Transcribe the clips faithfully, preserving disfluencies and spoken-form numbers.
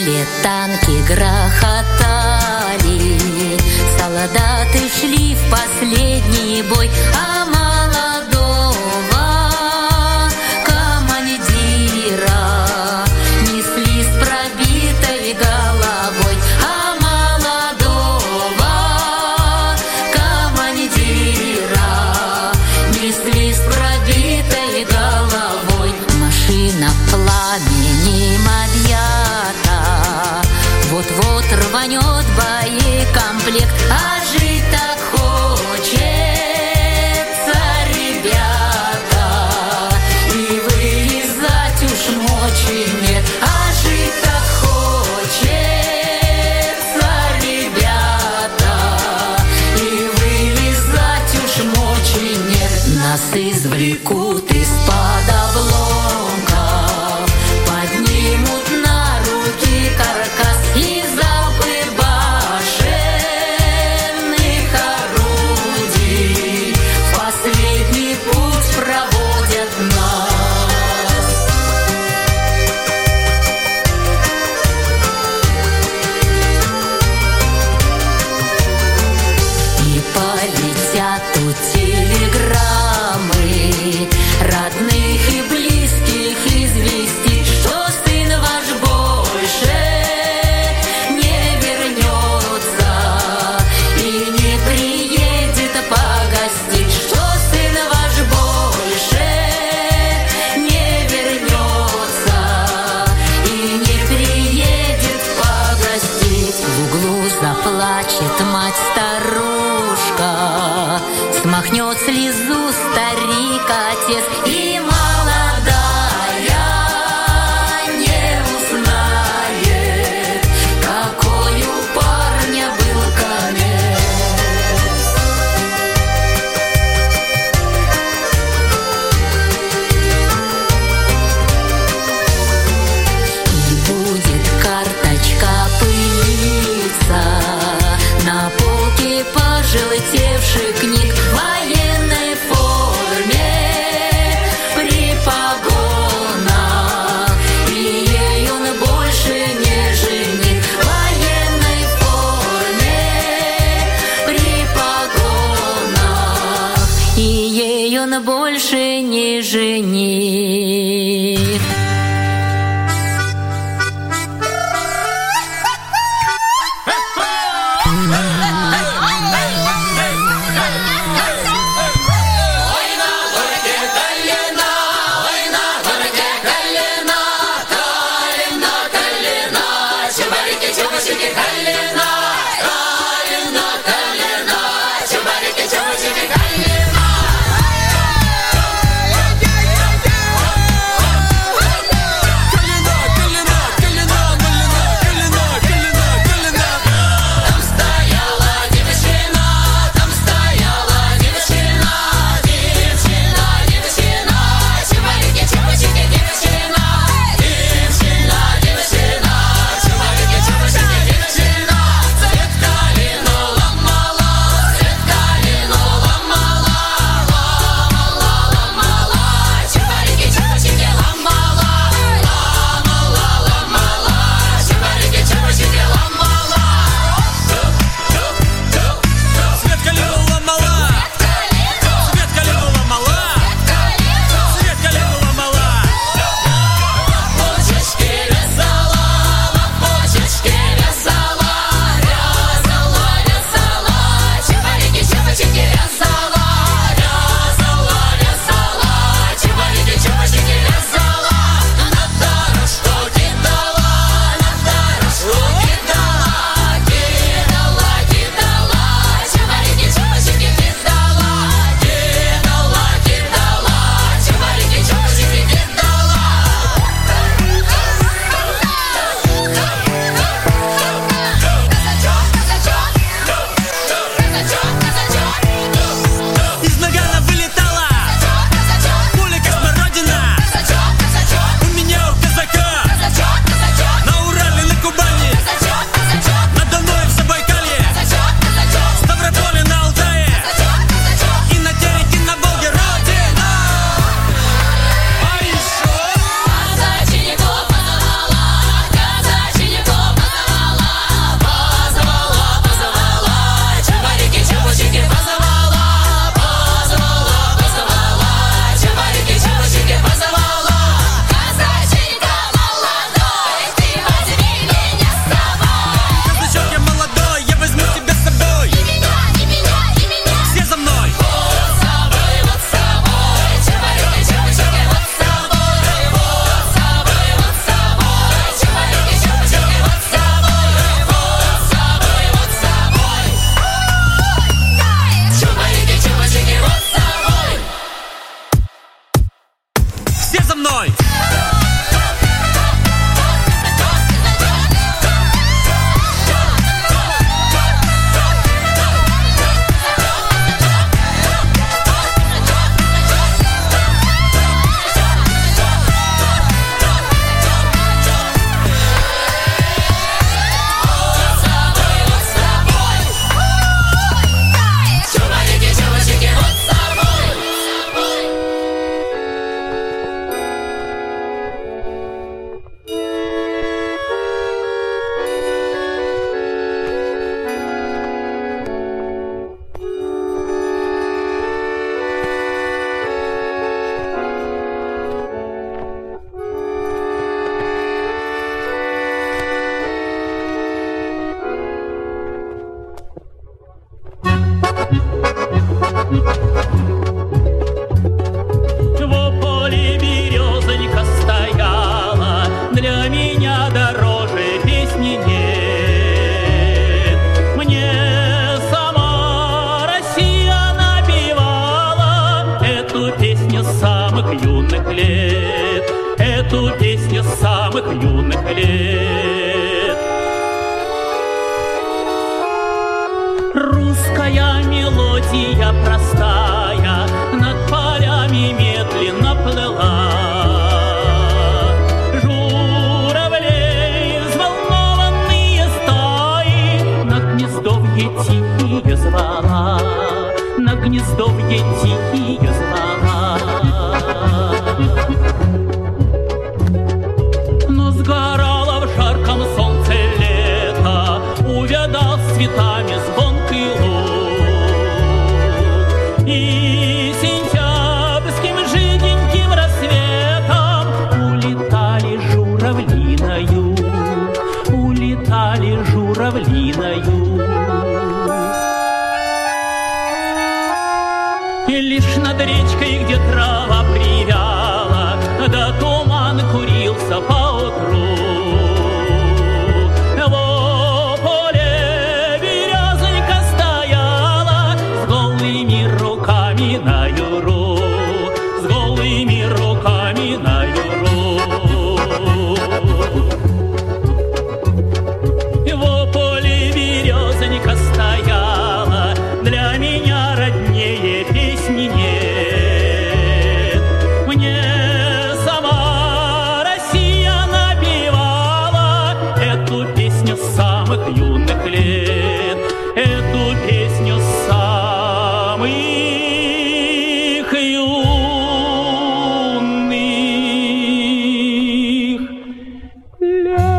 поле танки грохотали, солдаты шли в последний бой, а молодого командира несли с пробитой головой, а молодого командира несли с пробитой головой. Машина пламенем объята, вот-вот рванет боекомплект, а жить так хочется, ребята, и вылезать уж мочи нет. А жить так хочется, ребята, и вылезать уж мочи нет. Нас извлекут из-под обломков, поднимут на руки каркас и залпы башенных орудий в последний путь проводят нас. И полетят тут телеграммы родных и близких известить, что сын ваш больше не вернется и не приедет погостить, что сын ваш больше не вернется и не приедет погостить. В углу заплачет мать-старушка, смахнет слезу старик-отец, и молодая не узнает, какой у парня был конец. И будет карточка пылиться на полке пожелтевших книг, в военной форме при погонах, и ей он больше не жених. В военной форме при погонах, и ей он больше не жених. Yeah. самых юных лет. Русская мелодия простая над полями медленно плыла. Журавлей взволнованные стаи на гнездовье тихие звала, на гнездовье тихие звала. Но сгорало в жарком солнце лето, увядал с цветами звонкий луг. И сентябрьским жиденьким рассветом улетали журавли на юг, улетали журавли на юг. И лишь над речкой, где трава привяла, да туман курился поутру, во поле березонька стояла с голыми руками на юру, с голыми руками на юру. Во поле березонька стояла, для меня роднее песни нет. Мне сама Россия напевала эту песню с самых юных лет, эту песню с самых юных лет.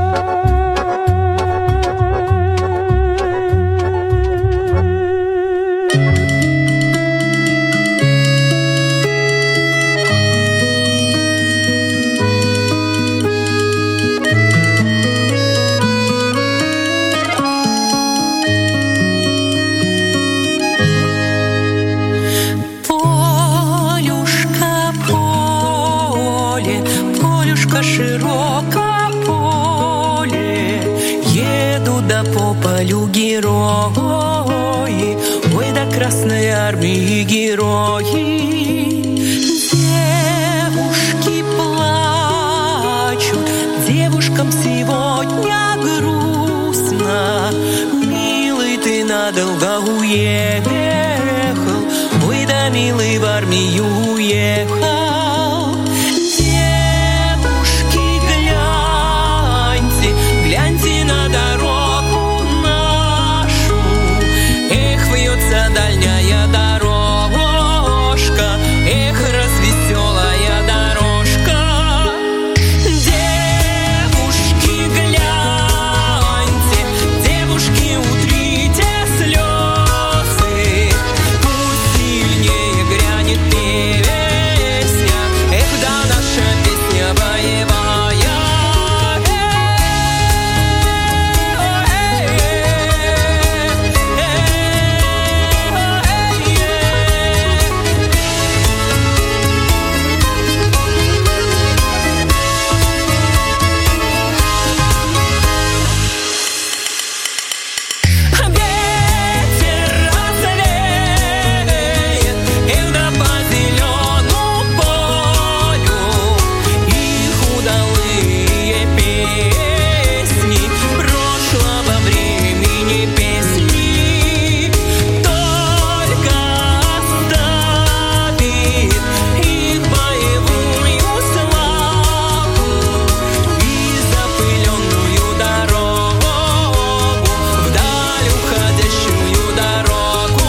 Полюшка, поле, полюшка широко поле, едут да по полю герои, ой, да Красной Армии герои. Девушки плачут, девушкам сегодня грустно, милый, ты надолго уехал, ой, да милый в армию уехал. Девушки, гляньте, гляньте на дорогу нашу, эх, вьется дальняя дорожка, эх, развеселая дорожка. Девушки, гляньте, девушки, утрите слезы, пусть сильнее грянет песня, эх, да наша песня боевая. Ветер развеет, эх, да по зеленому полю их удалые песни прошлого времени песни. Только оставит их боевую славу и запыленную дорогу, вдаль уходящую дорогу.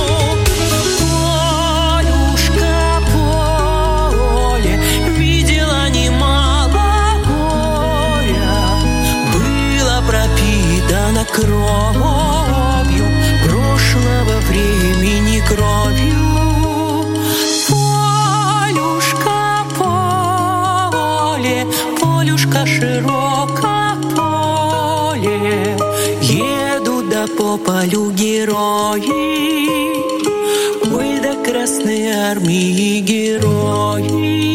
Полюшка, поле, видела немало горя, было пропитано кровью прошлого времени, кровью. Полюшка, поле, полюшка широко поле, едут да по полю герои, ой, да Красной Армии герои.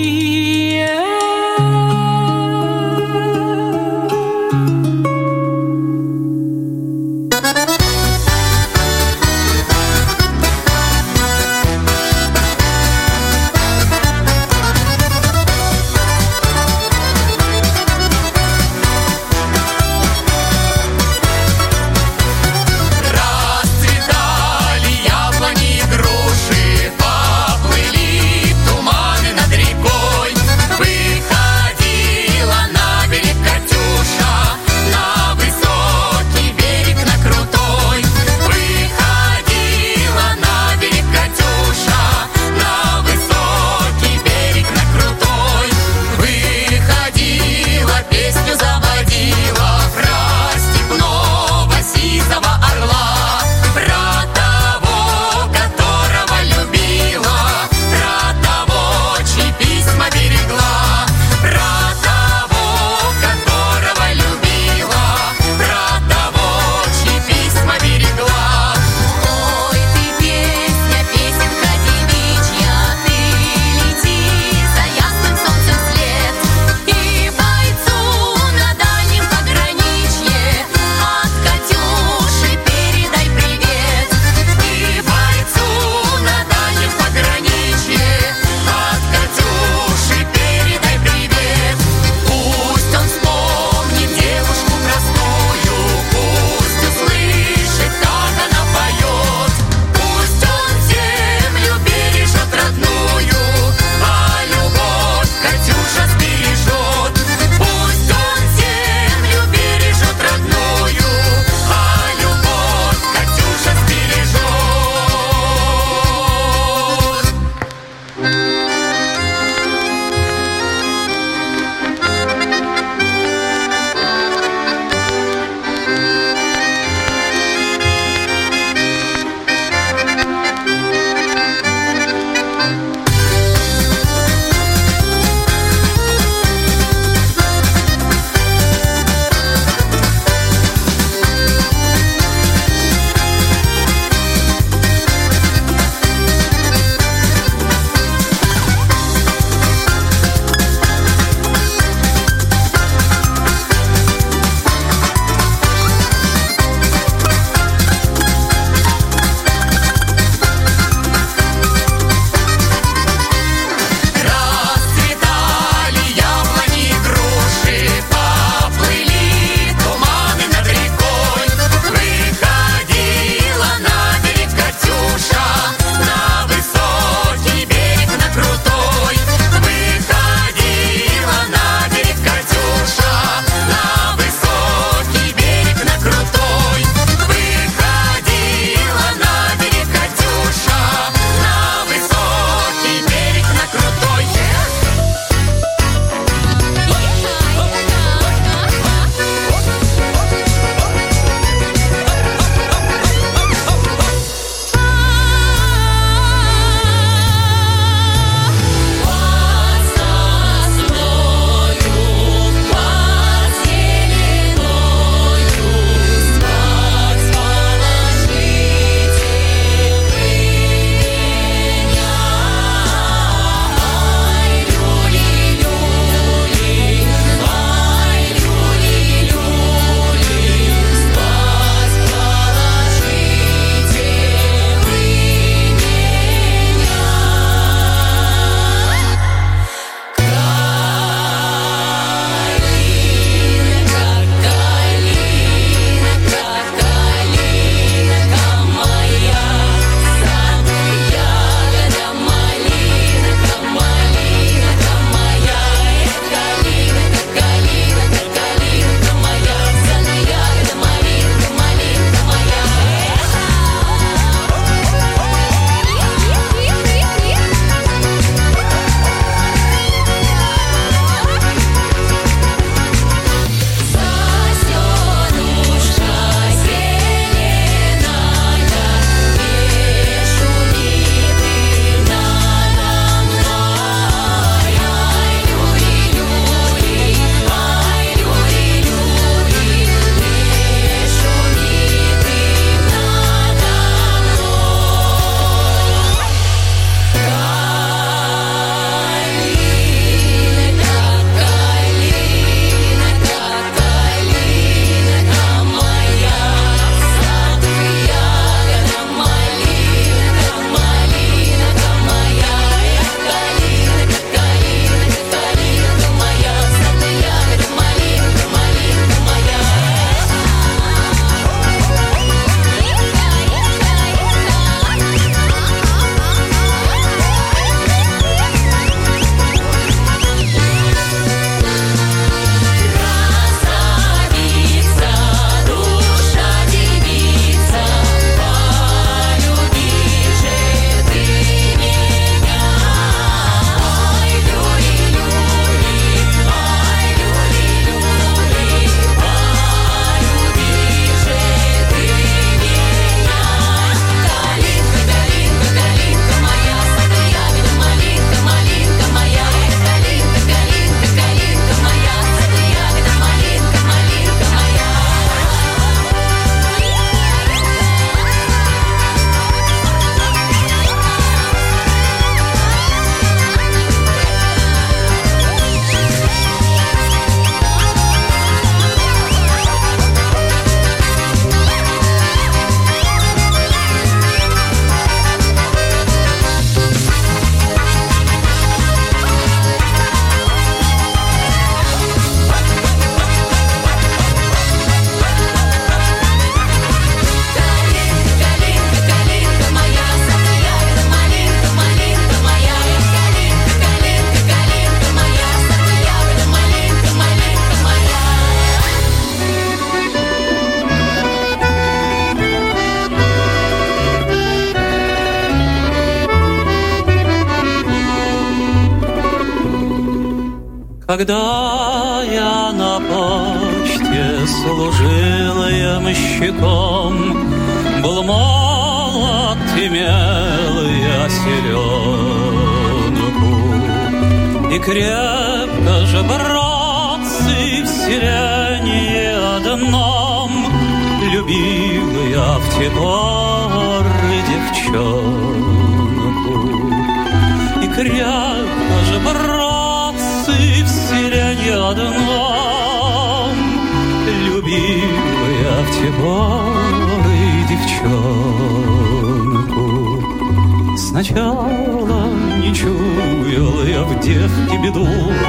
Когда я на почте служил ямщиком, был молод, имел я селенку, и крепко же, братцы, в селении одном любил я в те поры девчонку. И крепко же, братцы, в селении одном любил я в те поры девчонку. Сначала не чуял я в девке беду,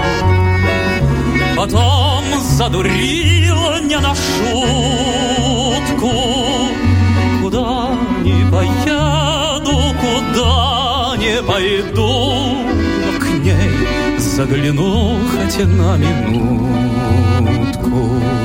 потом задурил не на шутку. Куда не поеду, куда не пойду, но к ней загляну хотя на минутку.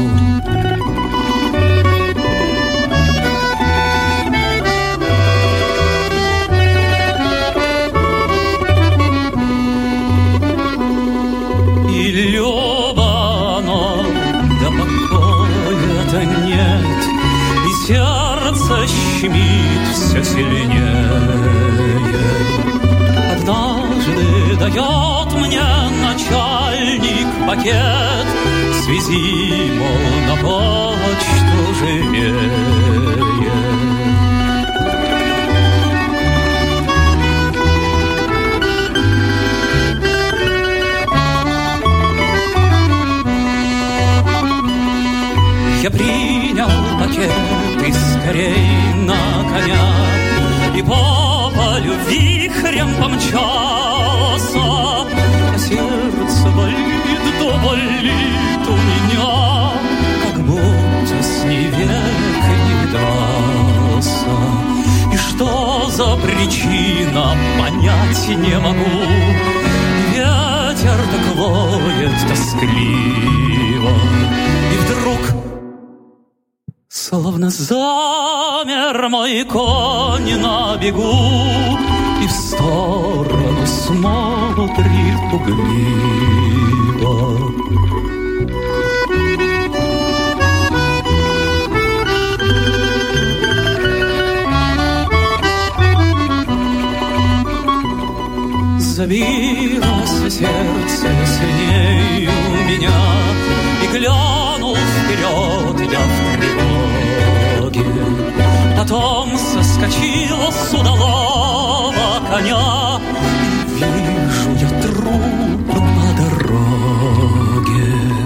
И любовно, да покоя-то нет, и сердце щемит все сильнее. Однажды дает мне начальник пакет, свези, мол, на почту живее. Я принял пакет и скорей на коня, и по полю вихрем помчался. А сердце болит, да болит у меня, как будто с ней век не видался. И что за причина, понять не могу. Ветер так воет тоскливо, и вдруг словно замер мой конь на бегу, и в сторону смотрит пугливо. Забилось сердце сильней у меня, и глянул вперед я в тревоге. Потом соскочил с удалого коня, и вижу я труп на дороге.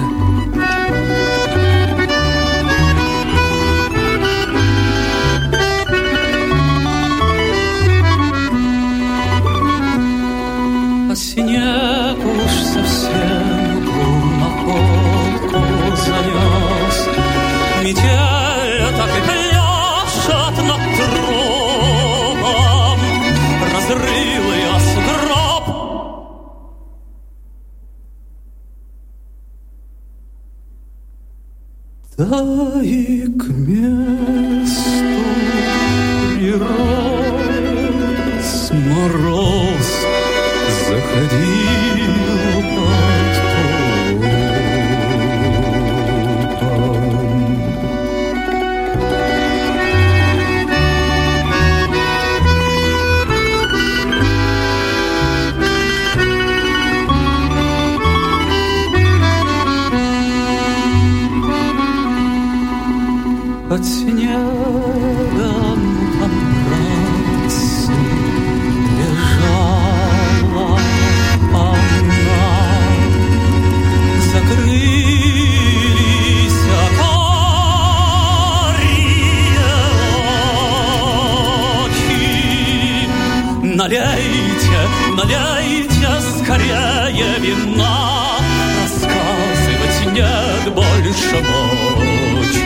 А снег уж совсем находку занес, метель так и пляшет над трупом, разрыл я сугроб. Да и к месту прирос мороз, заходил под трупом. Под снегом по-братски лежала она, закрылись карие очи. Налейте, налейте скорее вина, рассказывать нет больше мочи.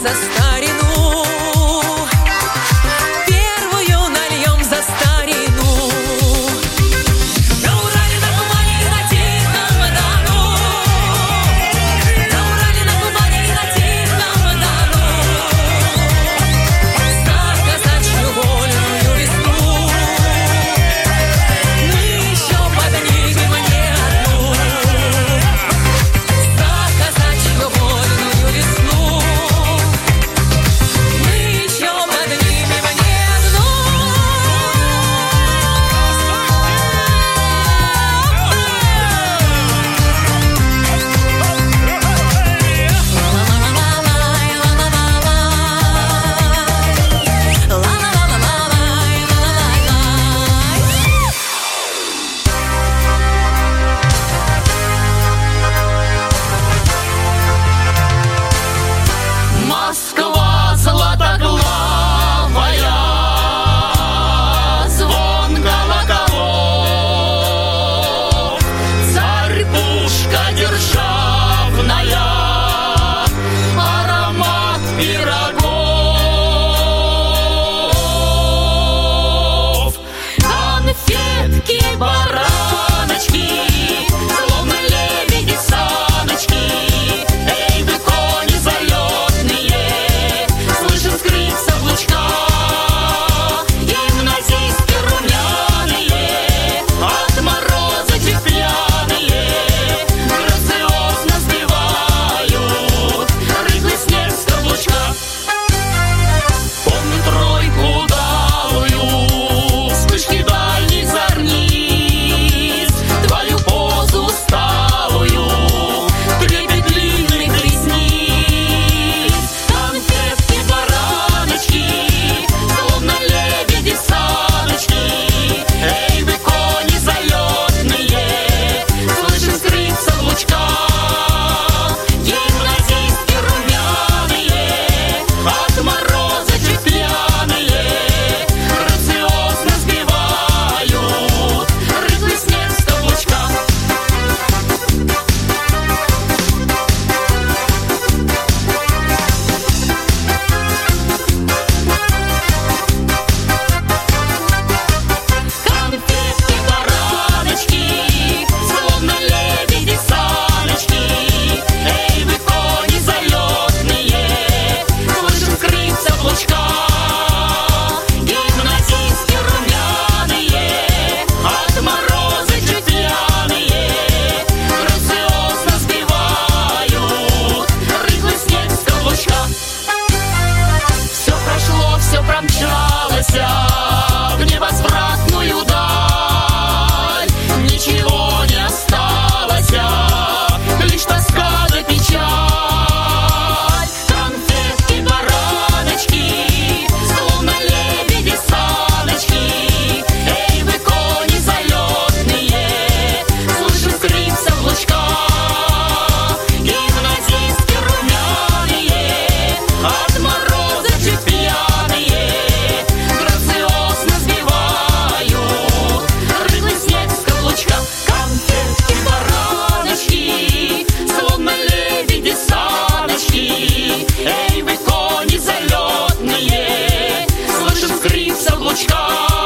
за старину. Первую нальем за старину. На Урале, на Кубани и на Тихом Дону. На Урале, на Кубани и на Тихом Дону. За казачью вольную весну. Мы еще поднимем не одну. За казачью вольную весну. Мы еще поднимем не одну. Москва златоглавая, звон колоколов, царь-пушка державная, аромат пирогов, конфетки, бараночки, словно лебеди саночки. Эй, вы кони залетные, слышим скрип облачка. Гимназистки румяные, от мороза чуть пьяные, грациозно сбивают рыхлый снег с каблучка. Помню тройку удалую, вспышки дальних зорниц, твою позу усталую, трепет длинных ресниц. Конфетки, бараночки, словно лебеди саночки. Эй, вы кони залетные, слышим скрип с облачка. Гимназистки румяные, от мороза чуть пьяные, грациозно сбивают рыхлый снег с каблучка. Конфетки, бараночки, словно лебеди саночки. Эй, вы кони залетные, слышим скрип с облачка. Гимназистки румяные, от мороза чуть пьяные, грациозно сбивают рыхлый снег с каблучка. Все прошло, все промчалось в невозвратную даль. Ничего не осталось, лишь тоска да печаль. Конфетки, бараночки, словно лебеди саночки. Эй, вы кони залетные, слышим скрип с облачка. Гимназистки румяные, от мороза чуть пьяные, грациозно сбивают рыхлый снег с каблучка. Конфетки, бараночки, словно лебеди саночки. Эй, вы кони залетные, слышим скрип с облачка.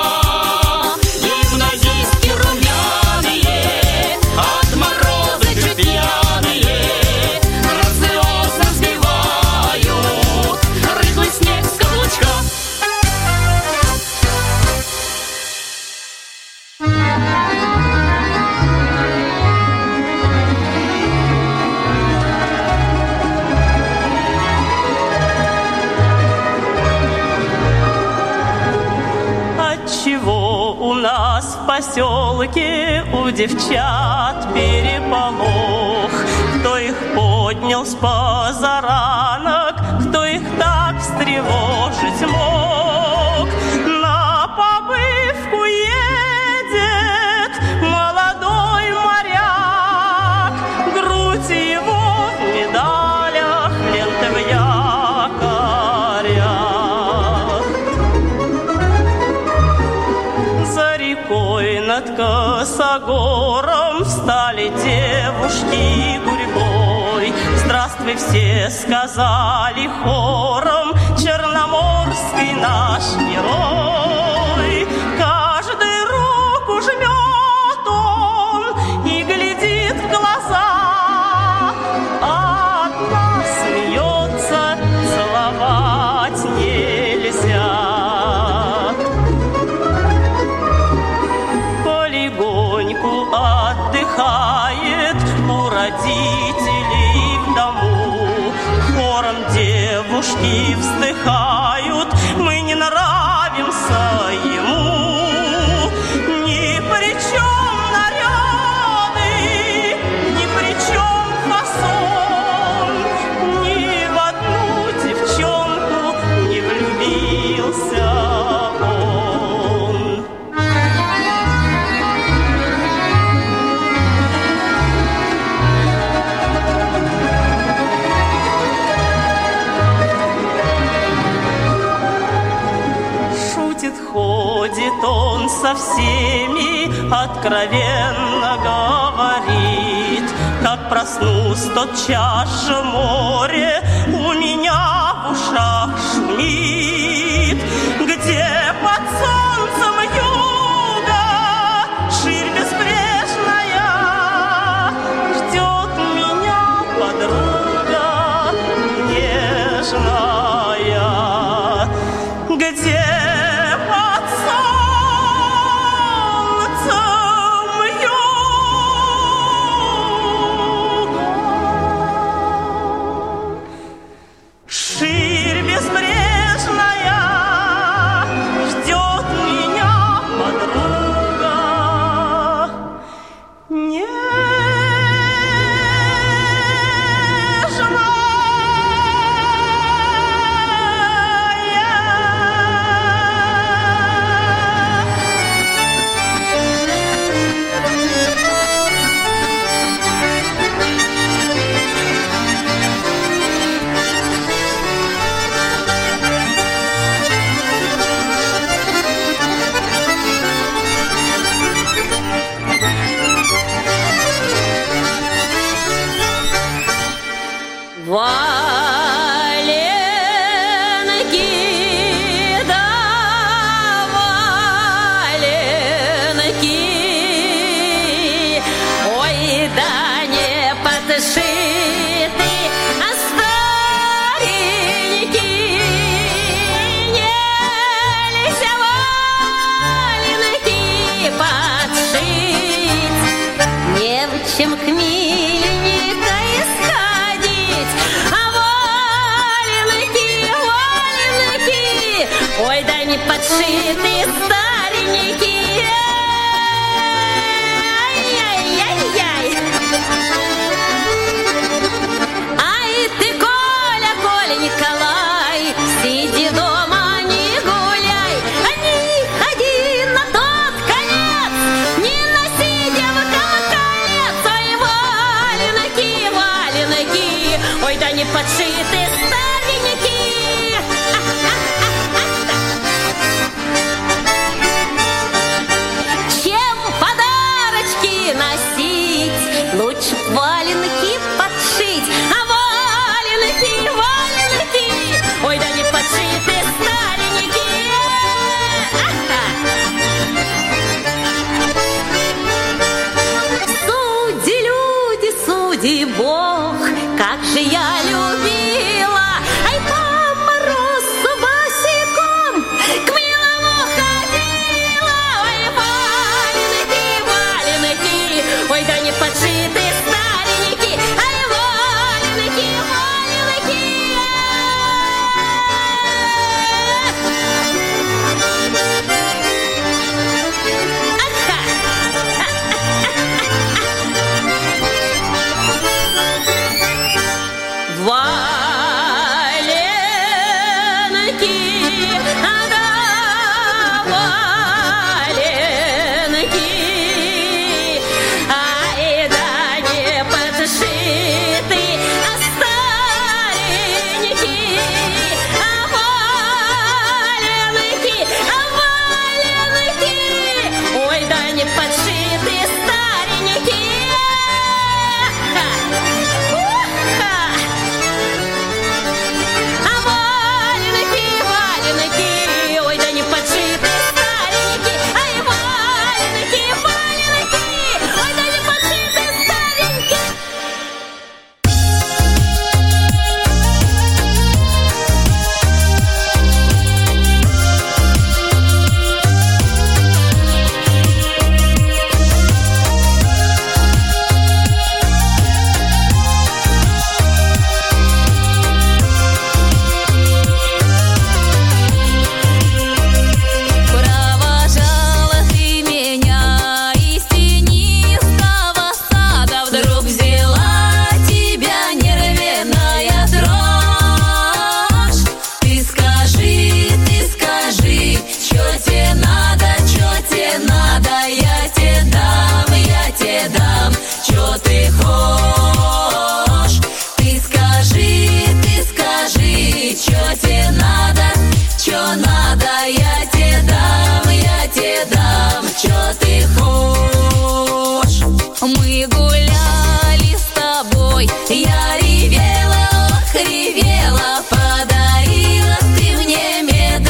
Гимназистки румяные, от мороза чуть пьяные, грациозно сбивают рыхлый снег с каблучка. Отчего у нас в поселке у девчат переполох? Кто их поднял с позаранок, кто их так встревожить мог? На побывку едет молодой моряк, грудь его в медалях, ленты в якорях. За рекой над косогором встали девушки гурьбой. Здравствуй, все сказали хором. вздыхают, мы не нравимся ему. Ни при чем наряды, ни при чем фасон, ни в одну девчонку не влюбился он. Шутит, ходит он со всеми, откровенно говорит: как проснусь, тотчас же море у меня в ушах шумит. Где под солнцем юга ширь безбрежная, ждет меня подруга нежная. Где под солнцем юга ширь безбрежная, ждет меня подруга Валенки, да валенки, ой, да не подшиты, а старенькие. Нельзя валенки подшить, не в чем к миленько исходить, а валенки, валенки, ой, да не подшиты, старенькие. Ай-яй-яй-яй. Ай ты, Коля, Коля, Николай, сиди дома, не гуляй, не ходи на тот конец, не носи девкам колец. Ой, валенки, валенки, ой, да не подшиты, старенькие. Чем подарочки носить, лучше валенки подшить, а валенки, валенки, ой, да не подшиты, старенькие. Суди, люди, суди, Бог, как же я любила, ай, по морозу босиком к милому ходила. Ой, валенки, валенки, ой, да не подшиты, старенькие. Ай, валенки, валенки. скажи, ты скажи, чё тебе надо, чё тебе надо, я тебе дам, я тебе дам, чё ты хочешь. Ты скажи, ты скажи, чё тебе надо, чё надо, я тебе дам, я тебе дам, чё ты хочешь. Мы гуляли с тобой, я ревела, ох, ревела, подарила ты мне мед,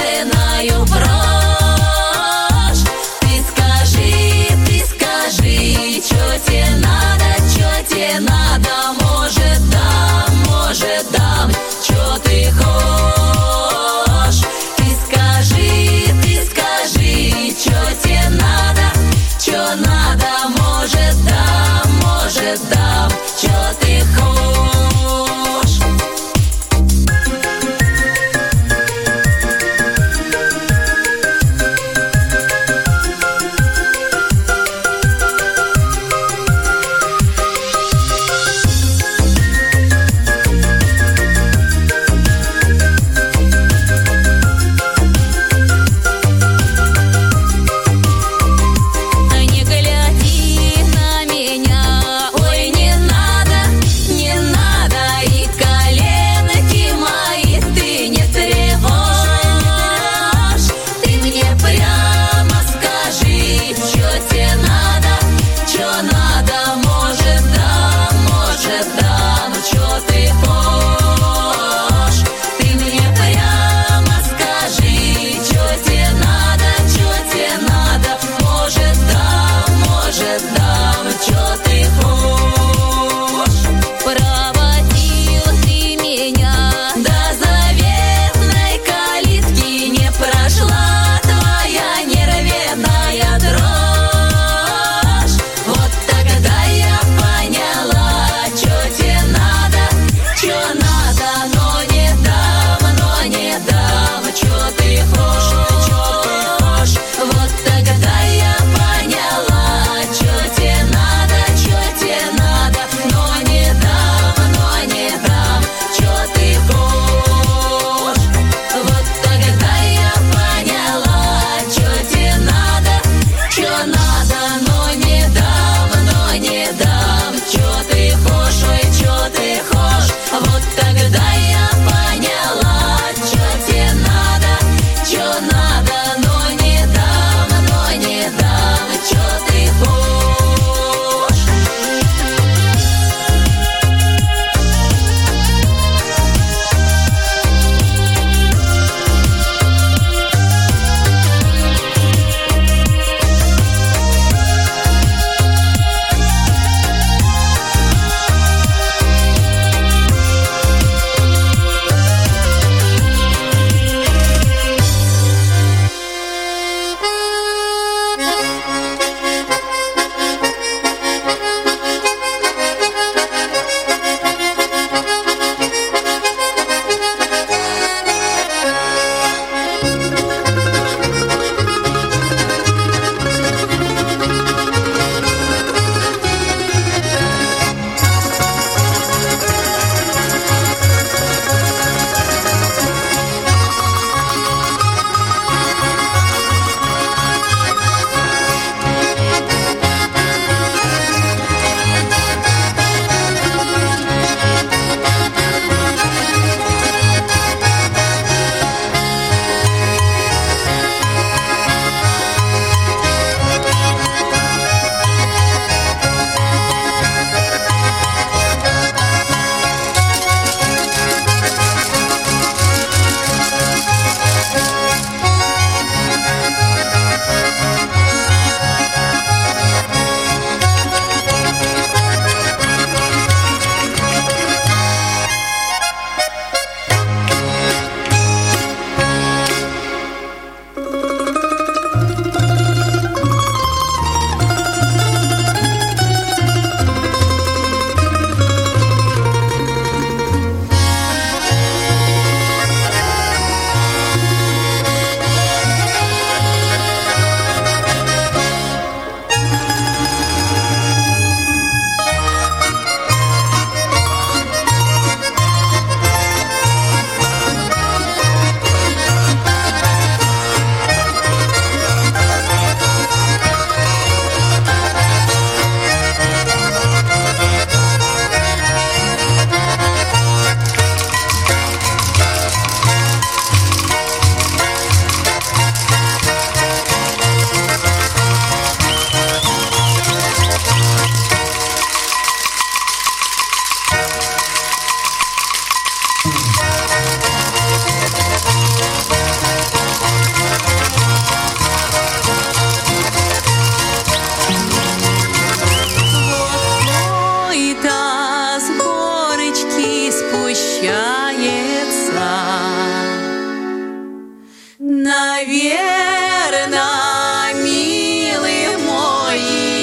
наверно, милый мой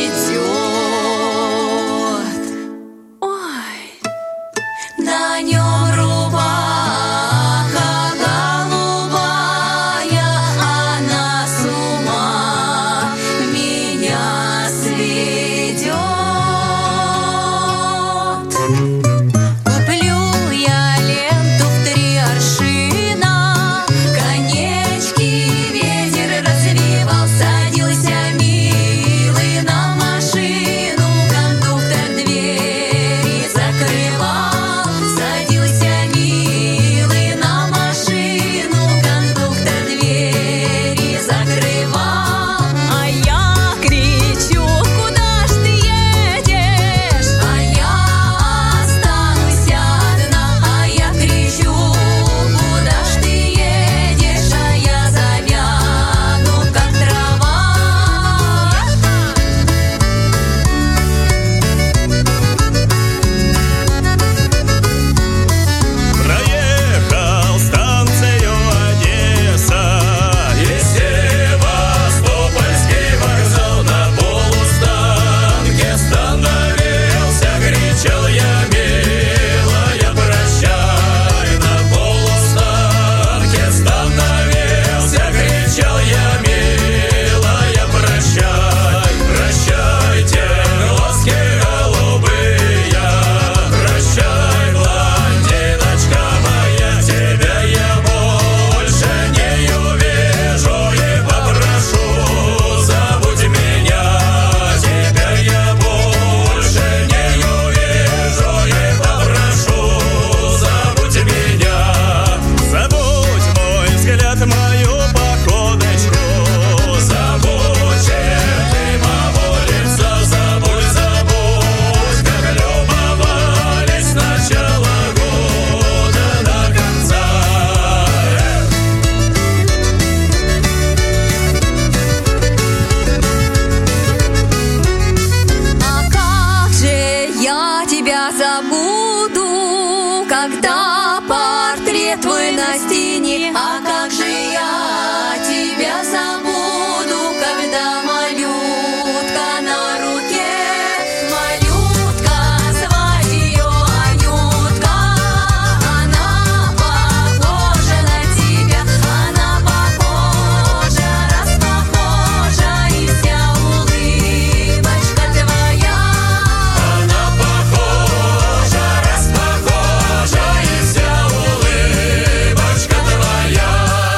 идет. Ой, на нем рубаха голубая, она с ума меня сведет. Куплю я ленту в три аршина, конечки ветер развивал, садился милый на машину, кондуктор двери закрывал, садился милый на машину, кондуктор двери закрывал. А я кричу: куда ж ты едешь? А я останусь одна. А я кричу: куда ж ты едешь? А я завяну, как трава. Проехал станцию Одесса и Севастопольский вокзал, на полустанке остановился, кричал я: милая, прощай. На полустанке остановился, кричал я: милая, прощай. Прощайте, глазки голубые, прощай, блондиночка моя, тебя я больше не увижу и попрошу, забудь меня. Тебя я больше не увижу и попрошу, забудь меня. Забудь мой взгляд, мою походочку, забудь черты моего лица, забудь, забудь, как любовались с начала года до конца. А как же я тебя забуду, когда портрет твой на стене? А как же я тебя забуду, когда малютка на руке? Малютка, звать ее Анютка, она похожа на тебя, она похожа, раз похожа, и вся улыбочка твоя. Она похожа, раз похожа, и вся улыбочка твоя.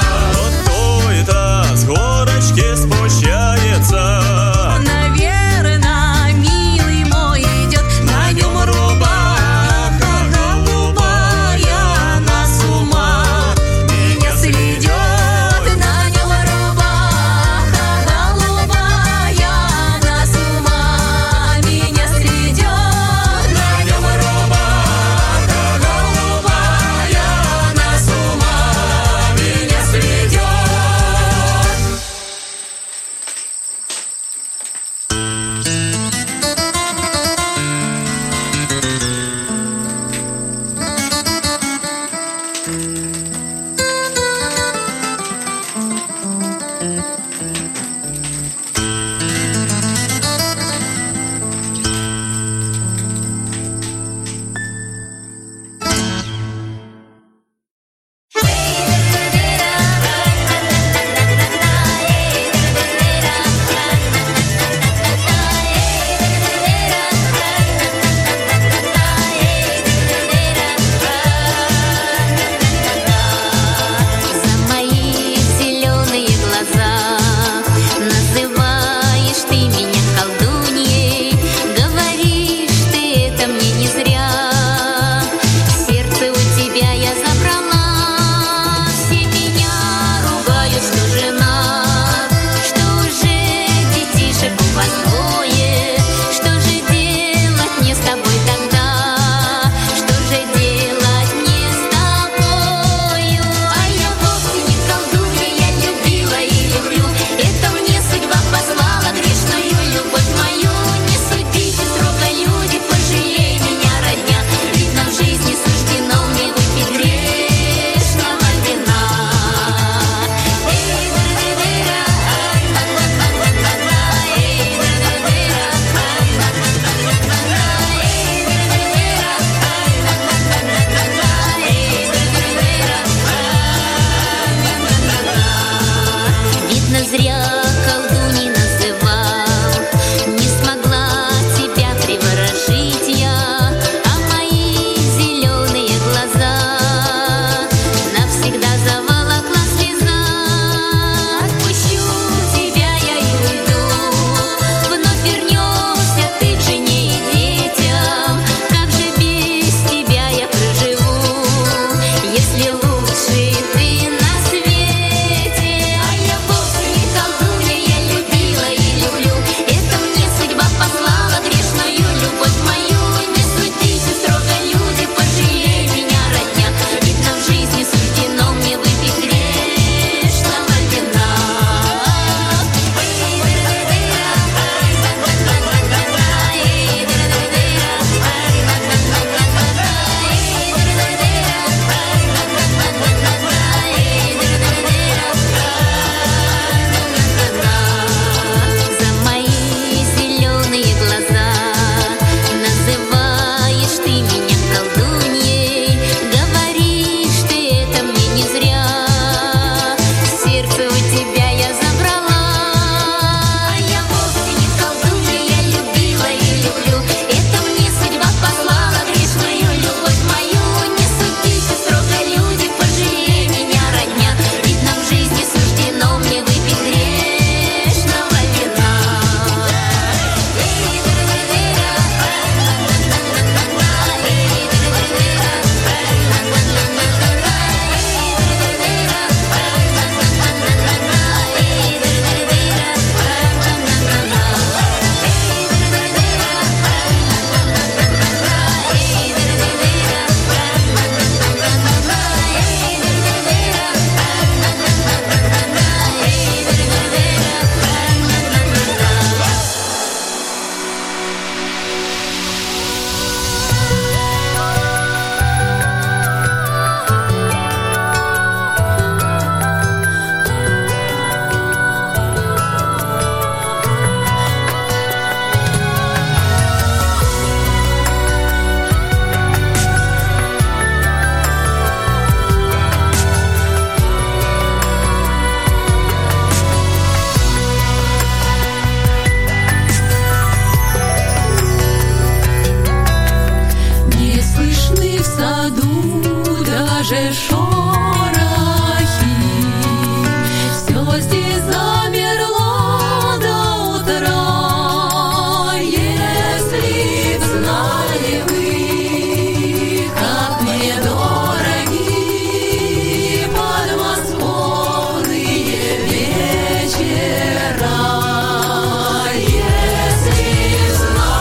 дышу.